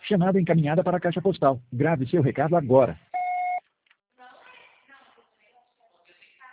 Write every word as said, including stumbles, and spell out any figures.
Chamada encaminhada para a caixa postal. Grave seu recado agora.